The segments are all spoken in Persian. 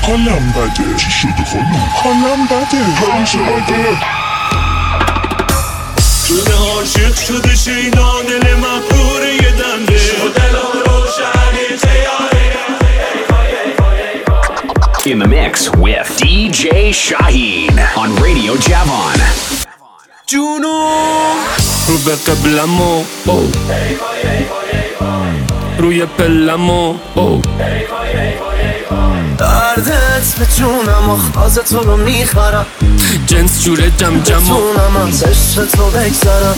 حالم بده. چی شده خانم؟ حالم بده. حالم بده. شده عاشق شده شیدا دل من پوره یه دنده دلم روشنی تیاره. In the mix with DJ Shaheen on Radio Javon. جونو رو به قبلمو روی پلمو دردت به جونم و خواز تو رو میخرم جنس جوره جم جمو بتونم از عشق تو بگذرم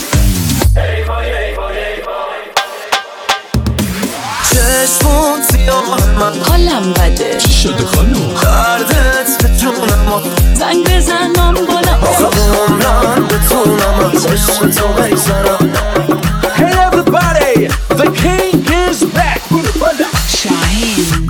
چشمون سیاه من حالم بده. چی شده خانم؟ دردت به جونم و زنگ بزنم بالا آخه عمرم بتونم از عشق تو بگذرم. Hey everybody, the king is back. شاهین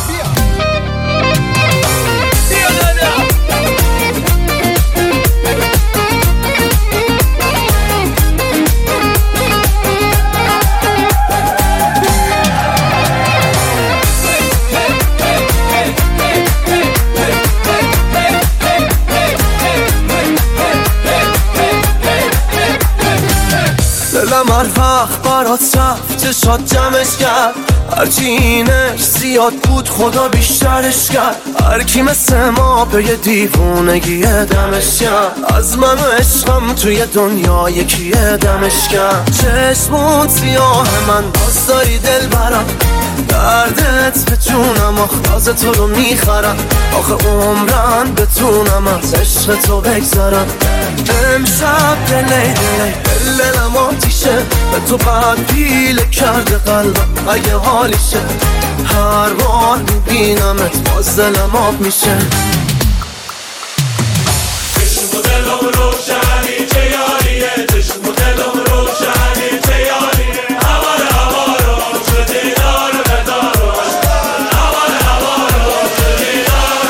دلم هر وقت برات رفت چشات جمعش کرد هرچی اینش زیاد بود خدا بیشترش کرد هر کی مثل ما به یه دیوونگی دمش کرد از من و عشقم توی دنیا یکی دمش کرد چشمون سیاه من باز داری دل برم دردت به جونم آخواز تو رو میخرم آخه عمرم بتونم از عشق تو بگذرم امشب دلی دلم آتیشه به تو بعد پیله کرده قلبم اگه حالیشه هر بار میبینمت باز دلم آب میشه چشم و دلم روشنی چه یاریه چشم و دلم روشنی چه یاریه هوا رو شده دار بدارو هوا رو شده دار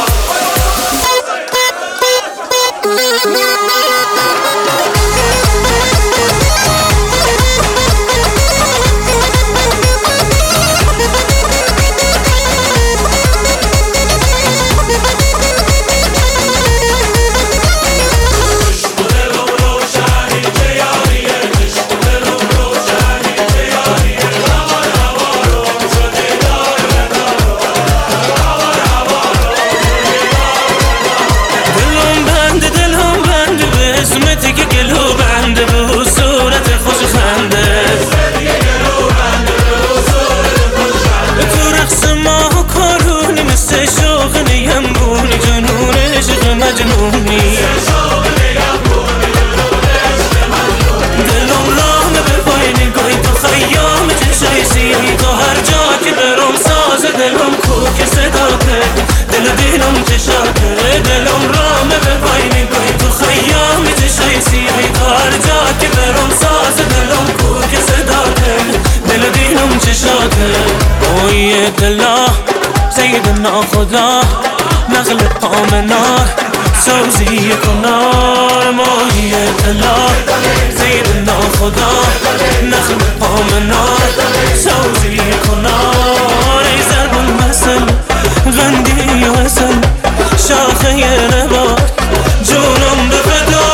سیدنا خدا نقل پامنار سوزی کنار ماهی دلا سیدنا خدا نقل پامنار سوزی کنار ای زربون مثل غندی و اصل شاخه نبار جونم بفدا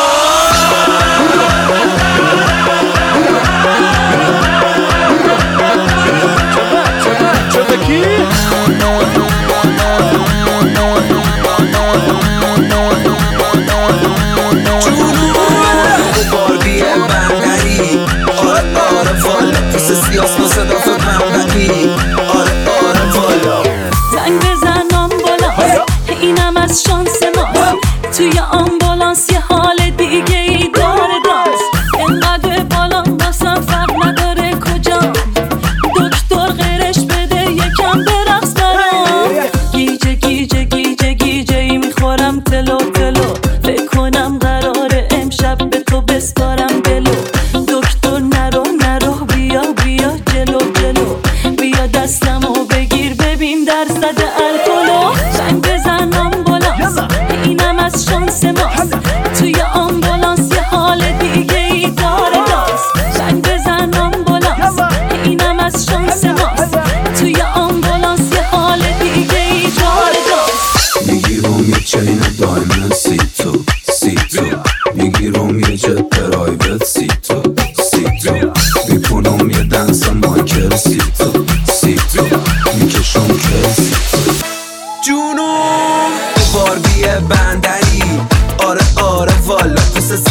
زنگ بزنم بالا اینم از شانس ما توی آمبولانس یه حال دیگه ای داره داست اینقدر بالا واسم فرق نداره کجا دکتر غیرش بده یکم برقص برام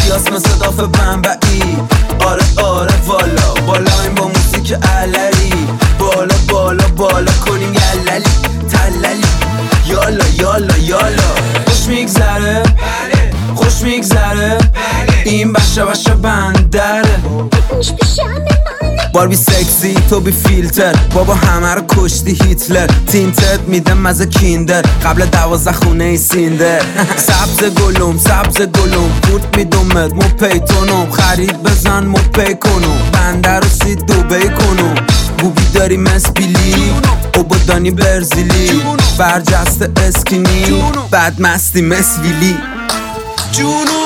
پیاس مثل داف بنبعی. آره آره والا بالایم با موزیک علری. بالا بالا بالا کنیم یللی تللی. یالا یالا یالا خوش میگذره خوش میگذره این بشه بشه بندره. باربی سکسی تو بی فیلتر بابا همه رو کشتی هیتلر. تینتد میده مزه کیندر قبل 12 خونه ای سیندر. سبز گلوم سبز گلوم کورت میدومد مو پیتونم. خرید بزن مو پی کنم بنده رو سید دوبی کنم. بوبی داری مسبیلی او بودانی برزیلی. برجسته اسکینی بعد مستی مسویلی. جونو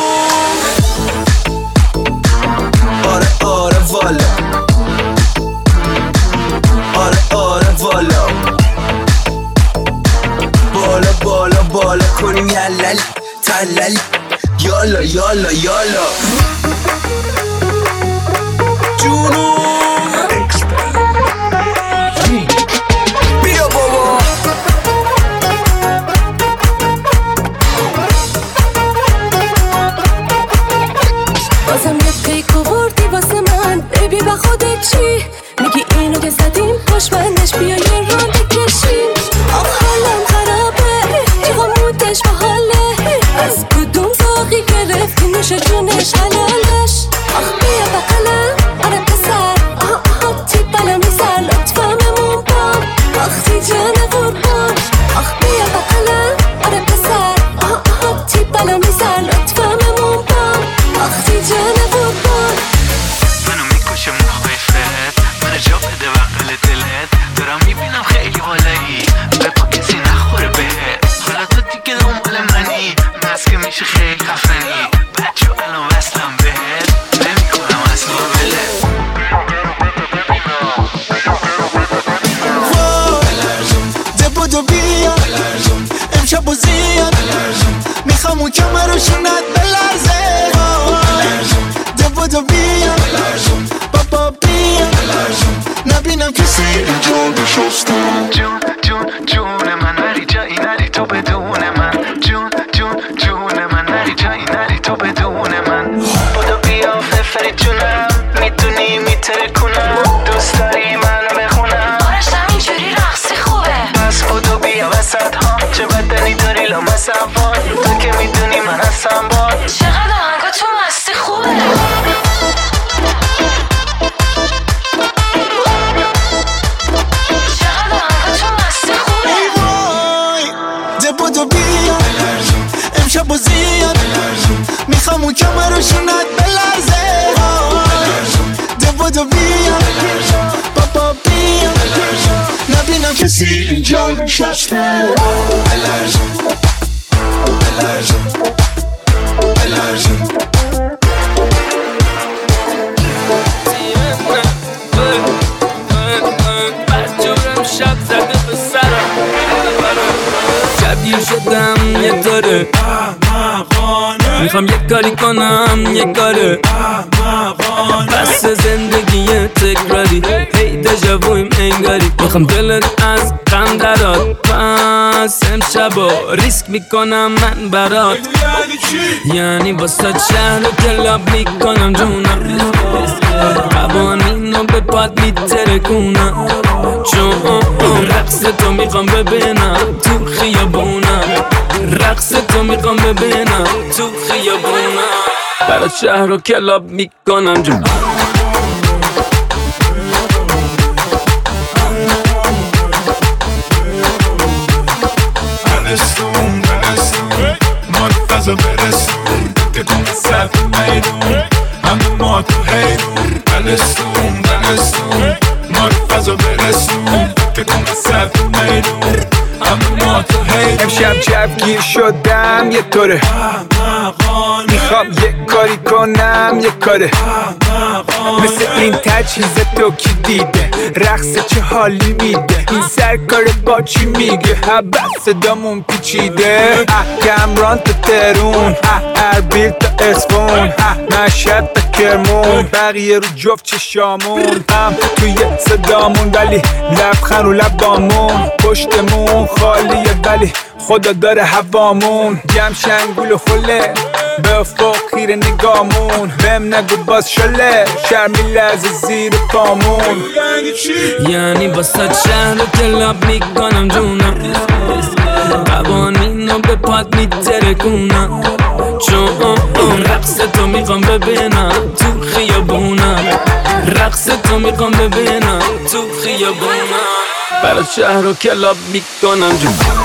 آره آره والا آره آره والا بالا بالا بالا کنیم یللی تللی. یالا یالا یالا جونو بیا بابا. بازم یه پیک آوردی واسه من بیبی و خودت چی؟ میگی اینو که زدیم پشمندش بیا یه ران بکشیم. آخ حالم خرابه چقا مودش با حاله. از کدوم زاقی گرفتی نوش جونش حلالش. آخ بیا بقلم آره پسر آها آها تی بلا میسر لطفممون بام. آخ تی جان قربان آخ بیا بقلم آره پسر آها آها تی بلا میسر لطفممون بام. آخ تی جان قربان منو میکشه مخیفت منو جا بده بقل دلت. دارم میبینم خیلی بالایی بپا کسی نخوره بهت. حالا تو دیگه دنبال منی مسکه میشه خیلی خفنی. بچه الان وصلم بهت نمیکنم اصلا بلت. دبودو بیا امشب و زیاد میخوام اون کمه رو شونت بلرزه. دبودو بیا بابا بیا نبینم کسی اینجا بشستم. جون جون جون من نری جایی نری تو بدون من. جون جون جون من نری جایی نری تو بدون من. بودو بیا فرفری جونم میتونی میتره کنم. دوست داری منو بخونم آرشتم اینجوری رقصی خوبه. پس بودو بیا وسط ها چه بدنی داری لامسم وای. تو که میدونی من هستم باد. چقدر آهنگا تو مستی خوبه. چقدر آهنگا تو مستی خوبه. دبودو بیا امشب و زیاد میخوام اون کمه رو شونت بلرزه. دبودو بیا بابا بیا نبینم کسی اینجا نشسته. بچه‌ام شب زده به سرم شبیه شدم یه طوره میخوام یه کاری کنم یه کاره. بس زندگی تکراری هی دژاوویم انگاری. میخوام دلت از غم درات پس امشبا ریسک میکنم من برات. یعنی واسه شهر و کلاب میکنم جونم. قوانینو به پاد میترکونم چون رقص تو میخوام ببینم تو خیابونم. رقص تو میخوام ببینم تو خیابونم. برای شهر و کلاب میکنم جونم. برسون ما رو فضا برسون که تو مسد میدون همه ما تو حیرون. برسون ما رو فضا برسون که تو مسد میدون همه ما تو حیرون. امشب جوگیر شدم یه طوره میخوام یه کاری کنم یه کاره. مثل این تجهیز تو کی دیده رقص چه حالی میده. این سرکار با چی میگه حبس صدامون پیچیده. کمران تا ترون اربیل تا اسفون مشهد تا کرمون. بقیه رو جفت چشامون هم توی صدامون ولی لبخند رو لبامون. پشتمون خالیه ولی خدا داره هوامون. جمع شنگول و خله به افق خیره نگامون بهم نگو باز شله شرمی لرزه زیر پامون یعنی واسه شهر رو کلاب میکنم جونم قوانین رو به پاد میترکونم چون رقص تو میخوام ببینم تو خیابونم رقص تو میخوام ببینم تو خیابونم برای شهر رو کلاب میکنم جونم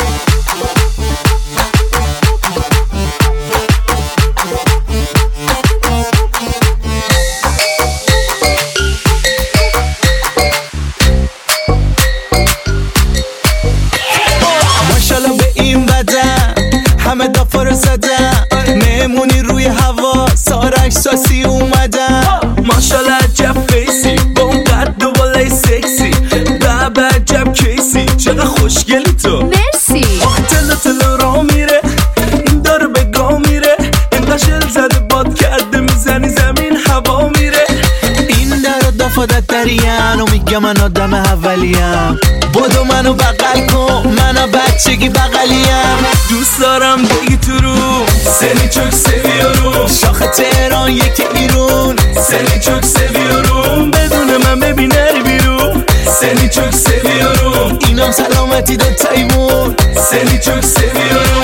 همه دافا رو زدن مهمونی روی هوا سارک ساسی اومدن ماشالله عجب فیسی با اون قد و بالای سکسی بابا عجب کیسی چقدر خوشگلی تو مرسی آخه تلو را میره این داره به گاه میره انقدر شل زده باد کرده میزنی زمین هوا میره این در و دافادت درین و میگه من آدم اولیم بدو منو بغل کن منو بچگی بغلیم دوست دارم بگی تو رو سلی چوک سویارو شاخ تهران یکی ایرون سلی چوک سویارو بدون من ببین نری بیرون سلی چوک سویارو اینم سلامتی دو تایمون سلی چوک سویارو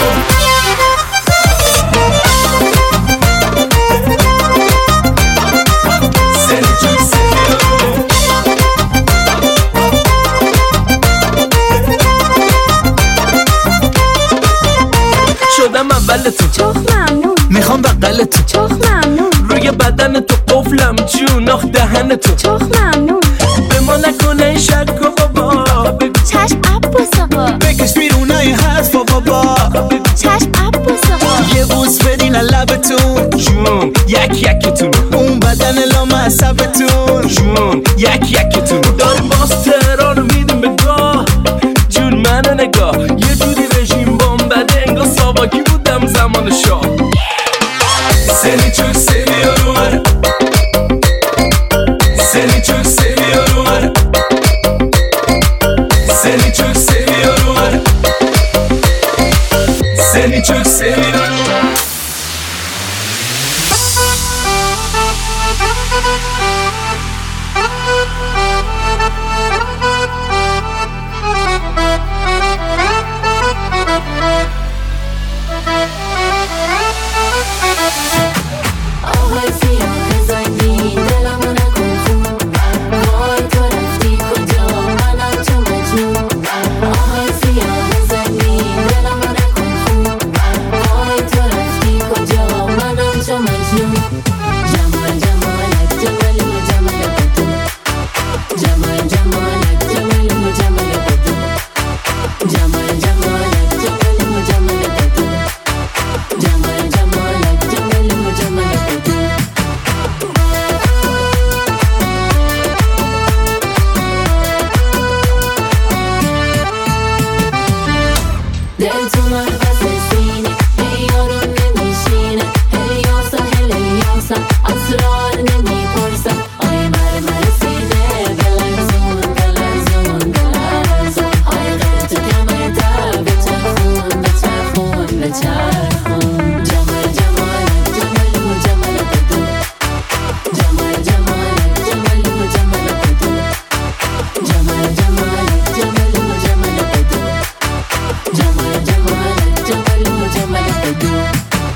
شدم اول تو چخ ممنون میخوام بغل تو چخ ممنون روی بدن تو قفلم جون آخ دهن تو چخ ممنون به ما نکنه این شک و بابا چشم عباس آقا بکش بیرونای حرفا بابا چشم عباس آقا یه بوس بدین لبتون جون یکیتون اون بدن لامصبتون جون یکیتون داریم باز تهران رو میدیم به گاه جون منو نگاه یه جوری رژیم بام بده انگار ساواکی بودم زمان شاه سلی چوک سویارو سلی چوک سویارو سلی چوک سویارو سلی چوک سویارو آهای سیاه زنگی دلمو نکن خون وای تو رفتی کجا منم چو مجنون آهای سیاه زنگی دلمو نکن خون وای تو رفتی کجا منم چو مجنون جمال جمالت جمال و جمال بدون جمال جمالت جمال و جمال بدون جمال جمالت جمال و جمال بدون جمال جمالت جمال و جمال بدون دل تو من بس سینه هی یارو نمیشینه هی یاسا هی یاسا اسرار نمیپرسم آی مر سیده دلرزون دلرزون دلرزون آی غیر تو کمر تا بچرخون بچرخون بچرخون جمال جمالت جمال و جمال بدون جمال جمالت جمال و جمال بدون جمال جمالت جمال و جمال بدون جمال جمالت جمال و جمال بدون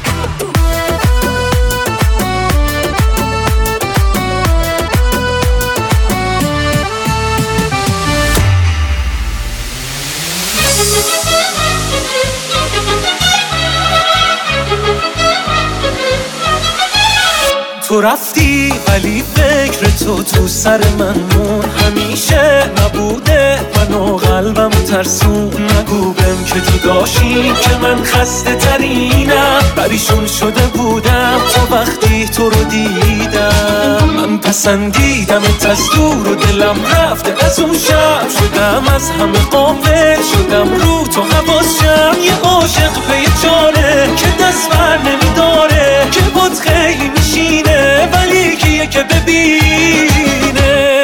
تو رفتی ولی فکر تو سر من مون همیشه نبوده منو قلبم ترسون نگو بهم که تو داشتی که من خسته ترینم پریشون شده بودم تا وقتی تو رو دیدم من پسندیدمت از دور و دلم رفته از اون شب شدم از همه غافل شدم رو تو حواسم یه عاشق به جانه که دست بر نمیداره که بود خیلی میشینه ولی کیه که ببینه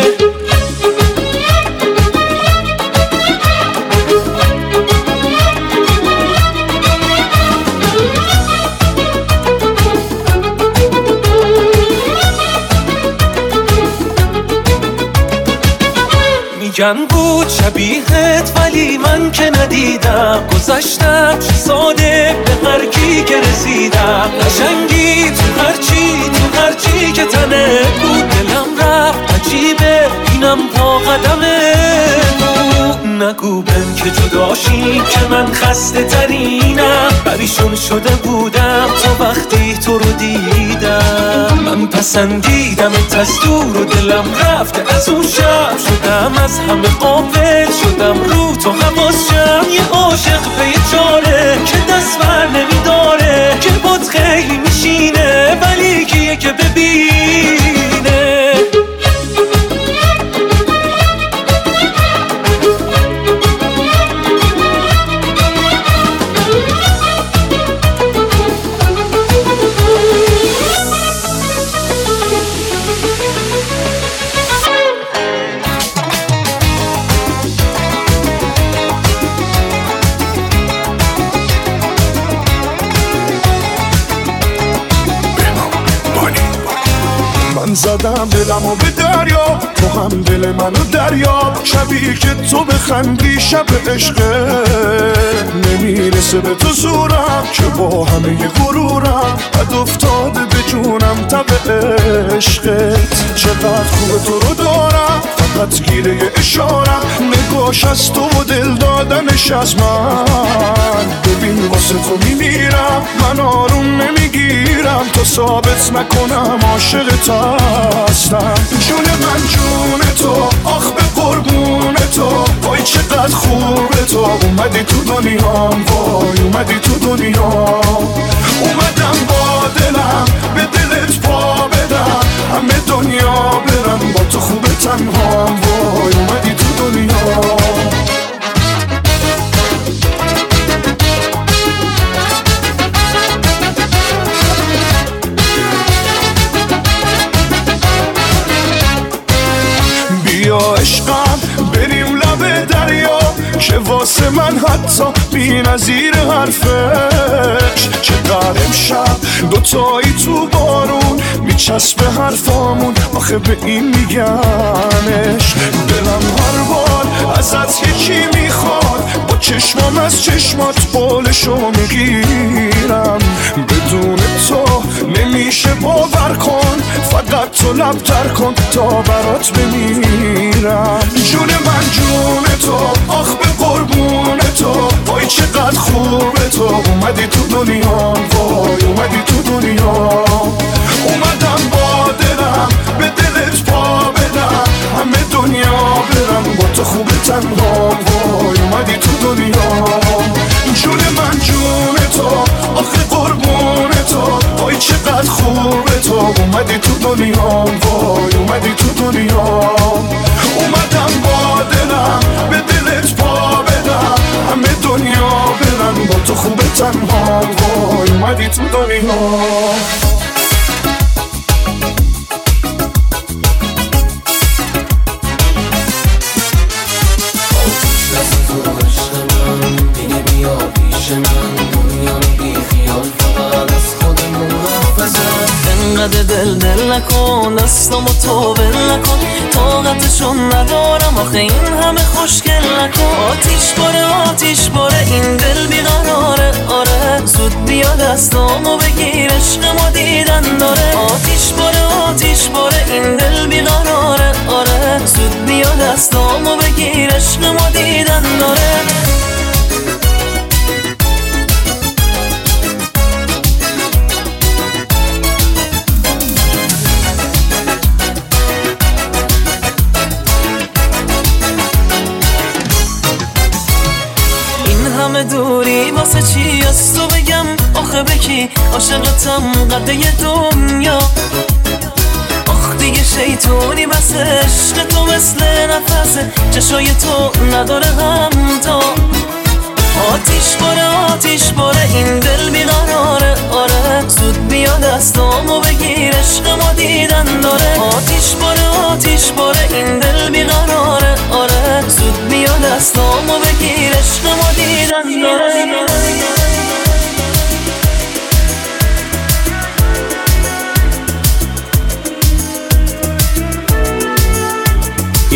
میگن بود شبیهت ولی من که ندیدم، گذشتم ساده به هر کی که رسیدم، قشنگی تو هرچی که تنه بود، دلم رفت عجیبه اینم تا قدمه بود. نگو بهم که جداشیم که من خسته ترینم، پریشون شده بودم تا وقتی تو رو دیدم، من پسندیدم از دور و دلم رفته از اون شب، شدم از همه غافل شدم رو تو حواسم، یه عاشق به چاره که دست بر نمیداره، که باد خیلی میشینه ولی کیه که ببینه. من زدم دلمو به دریا، تو هم دل منو دریاب، شبیه که تو بخندی شب عشقه، نمیرسه به تو زورم که با همه غرورم، بد افتاده به جونم تب عشقت، چقدر خوبه تو رو دارم فقط گیره اشارم، نگاش از تو و دل دادنش از من، ببین واسه تو میمیرم من آروم نمیگیرم، تو ثابت نکنم عاشقت هستم، جون من جون تو، آخ به قربون تو، وای چقدر خوبه تو، اومدی تو دنیام، وای اومدی تو دنیام، اومدم با دلم به دلت پا بدم، همه دنیا برم با تو خوبه تنهام، وای اومدی تو دنیام. بیا عشقم بریم لب دریا، که واسه من حتی بی نظیر حرفش، چقدر امشب دوتایی تو بارون میچسبه حرفامون، آخه به این میگنش، دلم هر بار ازت یکی میخواد، با چشمام از چشمات بالشو میگیرم، بدون تو نمیشه باور کن، فقط تو لبتر کن تا برات بمیرم، جون من جون تو، آخ به قربون تو، وای چقدر خوبه تو، اومدی تو دنیام، وای اومدی تو دنیام، اومدم با دلم به دلت پا بدم، همه دنیا برم با تو خوبه تنهام، وای اومدی تو دنیام، جون من جون تو، آخه قربون تو، وای چقدر خوبه تو، اومدی تو دنیام، وای اومدی تو دنیام، اومدم با دلم به دلت پا بدم، همه دنیا برم با تو خوبه تنهام، وای اومدی تو دنیام. انقدر دل نکن، دستامو تو ول نکن، طاقتشون ندارم آخه این همه خوشگل نکن، آتیش باره این دل بیقراره، آره زود بیا دستامو بگیر عشقمو دیدن داره، آتیش باره این دل بیقراره، آره زود بیا دستامو بگیر عشقمو دیدن داره. همه دوری واسه چی از تو بگم، آخه بکی عاشقتم قده دنیا، آخ دیگه شیطونی بس عشق تو مثل نفسه، چشای تو نداره همتا، آتیش باره این دل بیقراره، آره زود بیا دستامو بگیر عشقمو دیدن داره، آتیش باره این دل بیقراره، آره زود بیا دستامو بگیر عشقمو دیدن داره.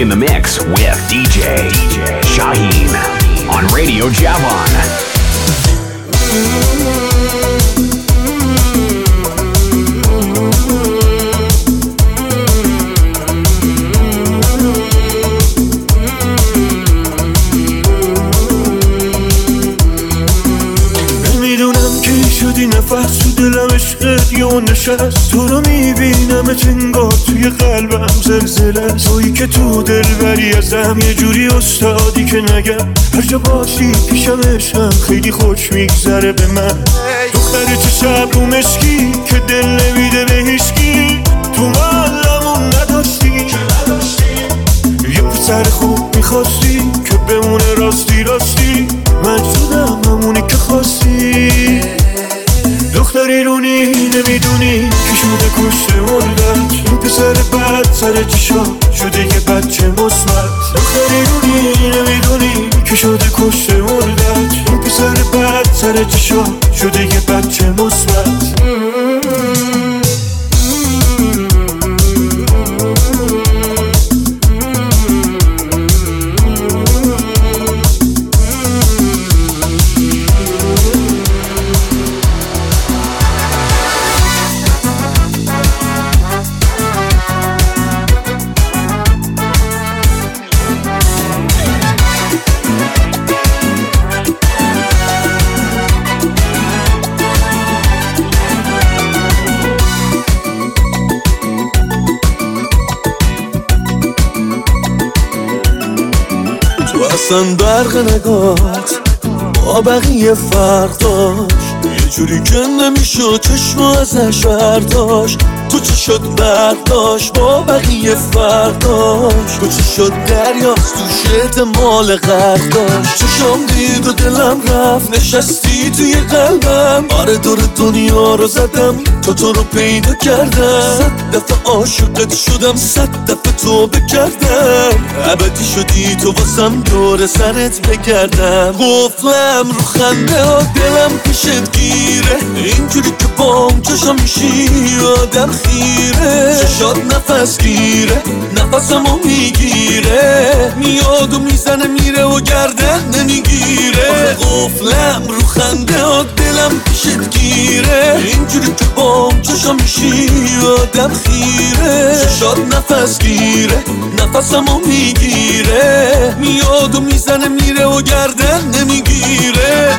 In the mix with DJ Shaheen on Radio Javan. شدی نفس تو دلم عشقت یا نشست تو رو میبینم انگار توی قلبم زلزله تویی که تو دل بری ازم یه جوری استادی که نگم هر جا باشی پیشم عشقم خیلی خوش میگذره به من دختر چه شب رو مشکی که دل نمیده به هیچکی تو محلمون نداشتی یه پسر خوب میخواستی که بمونه راستی راستی من شدم همونی که خواستی دختری رونی نمیدونی که شده کشته مردت این پسر بد سر چشا شده یه بچه مثبت دختری رونی نمیدونی که شده کشته مردت این پسر بد سر چشا شده یه بچه مثبت اصلا برق نگات با بقیه فرق داشت یه جوری که نمیشد چشم ازش برداشت تو چه شد برق داشت با بقیه فرق داشت تو چه شد دریاست تو شد مال غرق داشت چشم دید و دلم رفت نشستی توی قلبم آره دور دنیا رو زدم تو رو پیدا کردم 100 دفعه عاشقت شدم 100 دفعه توبه کردم ابدی شدی تو واسم دور سرت بگردم قفلم رو خنده ها دلم پیشت گیره اینجوری که بام چشم میشی آدم خیره چشات نفس گیره نفسمو میگیره میاد و میزنه میره و گردن نمیگیره قفلم رو خنده ها دلم پیشت گیره اینجوری که بام چشم میشی آدم خیره چشات نفس گیره نفسمو میگیره میاد و میزنه میره و گردن نمیگیره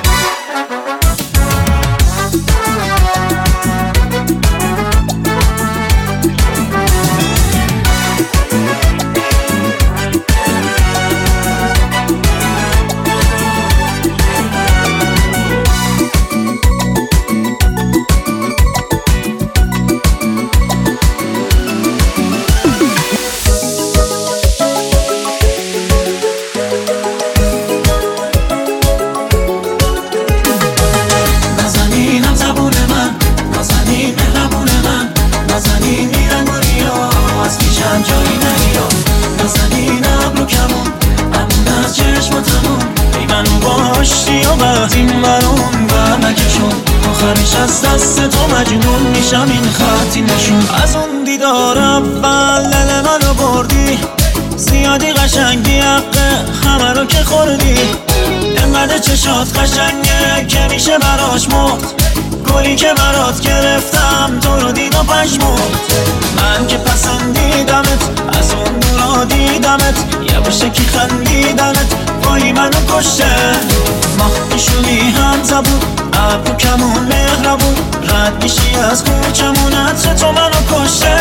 آخرش از دست تو مجنون میشم این خطی نشون از اون دیدار اول دل منو بردی زیادی قشنگی حقه همه رو که خوردی انقدر چشات قشنگه که میشه براش مرد گلی که برات گرفتم تو رو دید و پشمرد من که پسندیدمت از اون دورا دیدمت یه باشه که خندیدنت وای منو کشته ماه میشونی هم زبون ابرو کمون مهربون رد میشی از کوچمون عطر تو منو کشته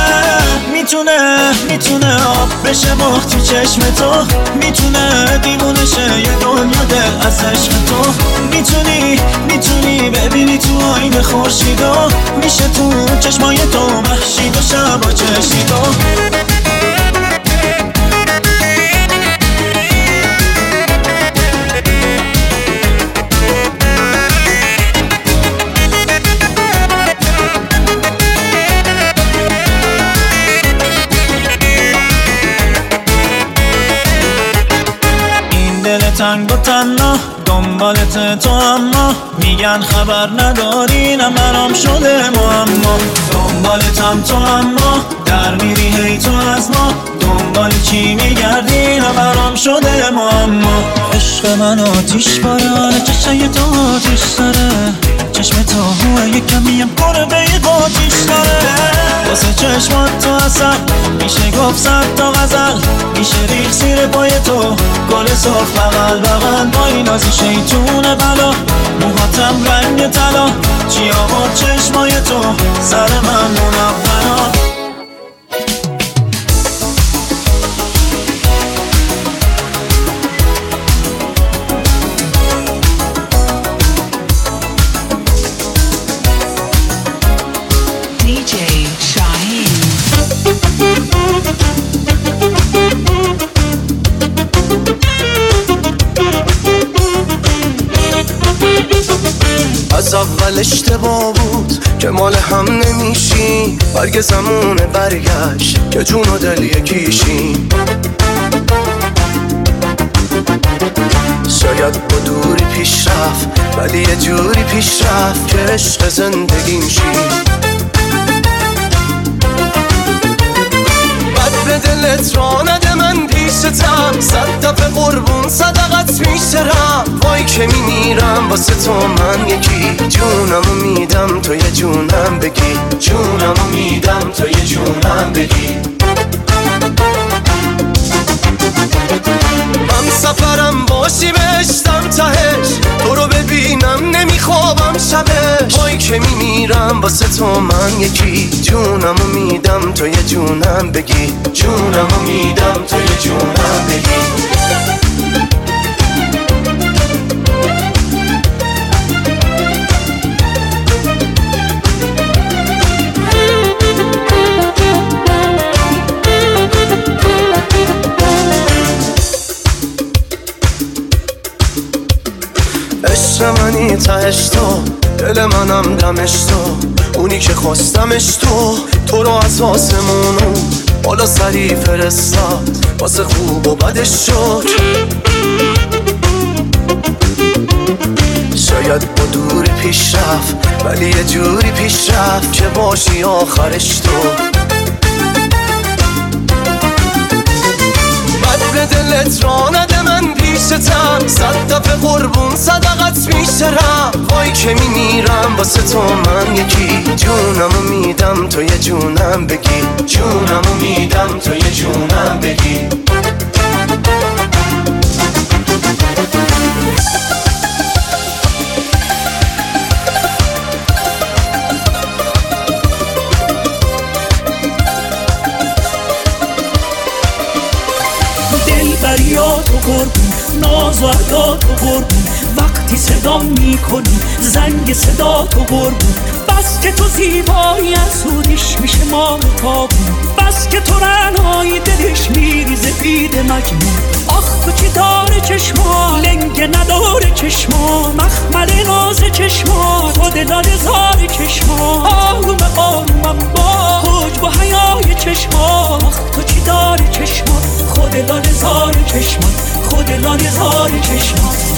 میتونه آب بشه باخت تو چشم تو میتونه دیوونه شه یه دنیا دل از عشق تو میتونی ببینی تو آینه خورشیدو میشه تو چشمای تو محشید و شبا چشیدو تنگ و تنها دنبالت تو اما میگن خبر نداری نه برام شده معما دنبالتم تو اما در میری هی تو از ما دنبال چی میگردی نبرام شده معما عشق من آتیش بارانه چشای تو آتیش داره چشم تو هوه یکمیم قربه قاتیش داره واسه چشمات تو اصل میشه گفت صد تا غزل میشه ریخ زیر پای تو گل سرخ بغل بغل با این نازی شیطون بلا موهاتم رنگ طلا چی آورد چشمای تو سر من منورا از اول اشتباه بود که مال هم نمیشیم برگ زمونه برگشت که جون و دل یکیشیم شاید با دوری پیش رفت ولی یه جوری پیش رفت که عشق زندگیم شیم بد به دلت را نده من پیشتم صد دفعه قربون صدقت میشترم وای که میمیرم واسه تو من یکی جونمو میدم تو یه جونم بگی جونمو میدم تو یه جونم بگی هم سفرم باشی بهشتم تهش تو رو ببینم نمیخوابم شبش وای که میمیرم واسه تو من یکی جونمو میدم تو یه جونم بگی جونمو میدم تو یه جونم بگی عشق منی تهش تو دل منم دمش تو اونی که خواستمش تو رو از آسمونو بالا سری فرستاد واسه خوب و بدش شد شاید با دوری پیش رفت ولی یه جوری پیش رفت که باشی آخرش تو بد به دلت را نده من پیشتم صد دفعه قربون صدقت میشترم وای که میمیرم واسه تو من یکی جونمو میدم تو یه جونم بگی جونمو میدم تو یه جونم بگی دلبریات و قربون ناز و عدات و قربون وقتی صدا میکنی زنگ صدا تو قربون بس که تو زیبایی اسودش میشه مال تابون بس که تو رنایی دلش میریزه بید مجنون آخ تو چی داره چشما لنگ نداره چشما مخمل ناز چشما خود داده زار چشما آروم آرومم با حجب و حیای چشما آخ تو چی داره چشما خود داده زار چشما خود داده زار چشما